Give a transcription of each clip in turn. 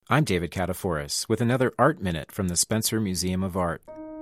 I'm David Kataforis with another Art Minute from the Spencer Museum of Art.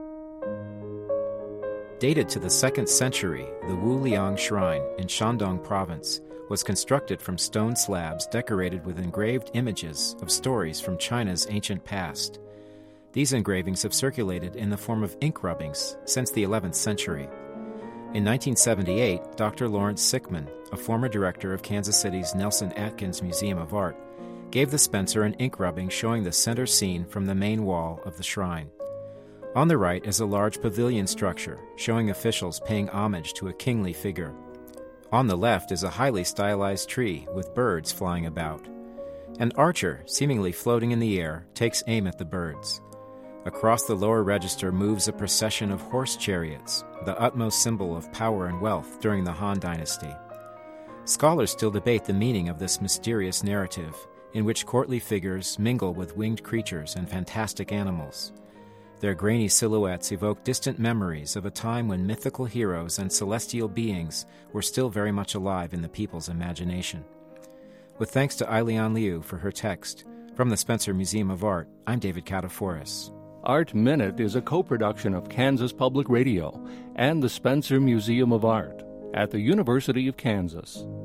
Dated to the 2nd century, the Wuliang Shrine in Shandong Province was constructed from stone slabs decorated with engraved images of stories from China's ancient past. These engravings have circulated in the form of ink rubbings since the 11th century. In 1978, Dr. Lawrence Sickman, a former director of Kansas City's Nelson Atkins Museum of Art, gave the Spencer an ink rubbing showing the center scene from the main wall of the shrine. On the right is a large pavilion structure showing officials paying homage to a kingly figure. On the left is a highly stylized tree with birds flying about. An archer, seemingly floating in the air, takes aim at the birds. Across the lower register moves a procession of horse chariots, the utmost symbol of power and wealth during the Han Dynasty. Scholars still debate the meaning of this mysterious narrative, in which courtly figures mingle with winged creatures and fantastic animals. Their grainy silhouettes evoke distant memories of a time when mythical heroes and celestial beings were still very much alive in the people's imagination. With thanks to Ailian Liu for her text, from the Spencer Museum of Art, I'm David Kataforis. Art Minute is a co-production of Kansas Public Radio and the Spencer Museum of Art at the University of Kansas.